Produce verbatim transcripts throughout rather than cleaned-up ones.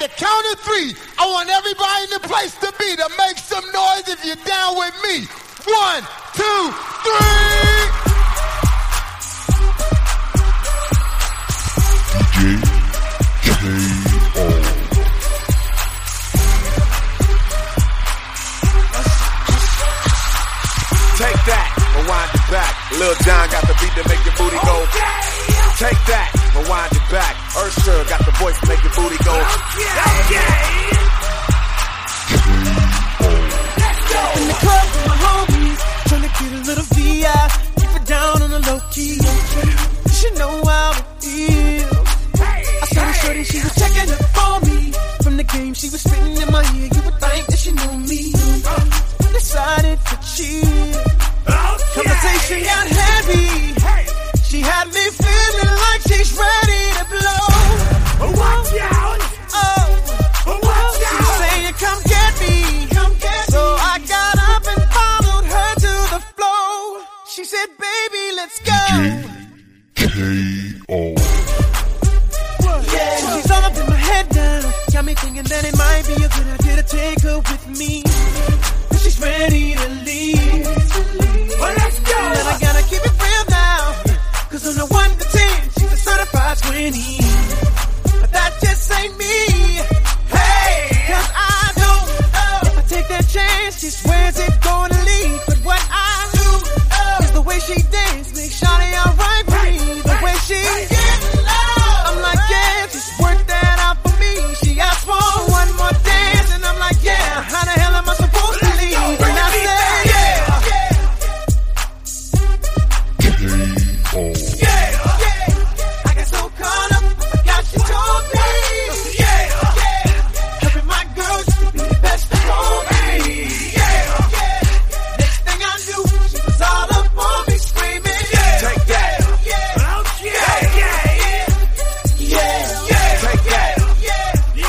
the count of three, I want everybody in the place to be to make some noise if you're down with me. One, two, three. D J K O. Take that, rewind it back. Lil Jon got the beat to make your booty go. Take that, rewind it back. Usher got the voice to make your booty go. In the club with my homies, trying to get a little V I. Keep it down on the low key. You should know how it feels. I saw her shorty, she was checking up for me. From the game, she was spitting in my ear. You would think that she knew me. Decided to chill. Conversation got heavy. She had me feeling like she's ready to blow. Watch out! Oh, watch out! She's saying, "Come get me, come get me." So I got up and followed her to the floor. She said, "Baby, let's go." D J K O. Yeah, she's all up in my head now. Got me thinking that it might be a good idea to take her with me. She's ready to leave. Well, let's go. And I gotta keep it real now. Cause on the one to ten, she's a certified twenty. But that just ain't me. Hey, cause I don't know if I take that chance, just where's it gonna lead? But what I do know is the way she dance makes Shawty alright with me. The way she getting low, I'm like, yeah, just work that out for me. She asked for one more dance, and I'm like, yeah, how the hell am I supposed to leave? And I said, yeah, K O. yeah, yeah. I got so caught up, I forgot she told me. Yeah, yeah. Helping my girl just to be the best for me. Yeah, yeah. Next thing I knew, she was all up on me screaming. Yeah, take that. Yeah, yeah, yeah, yeah, yeah. Take that. Yeah,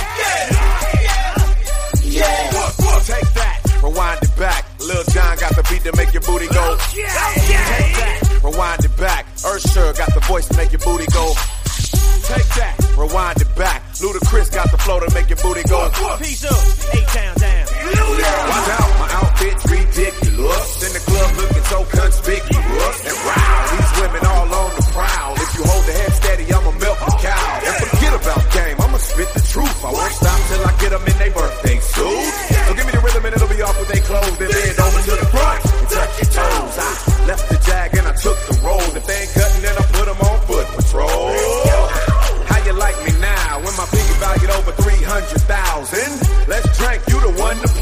yeah, yeah. Take that, rewind it back. Lil Jon got the beat to make your booty go. Take that, rewind it back. Usher got the voice to make your booty go. Take that, rewind it back. Ludacris got the flow to make your booty go. Peace up, A-Town down. Watch out, my outfit's ridiculous. In the club looking so conspicuous. And wow, these women all on the prowl. If you hold the head steady, I'ma milk the cow. And forget about game, I'ma spit the truth. I won't stop till I get them in their birthday suit. So give me the rhythm and it'll be off with they clothes. Then bend over to the front and touch your toes. I left the jag and I took the road. If they ain't cutting, then I put them on foot patrol. How you like me now when my piggy valued over three hundred thousand? Let's drink, you the one to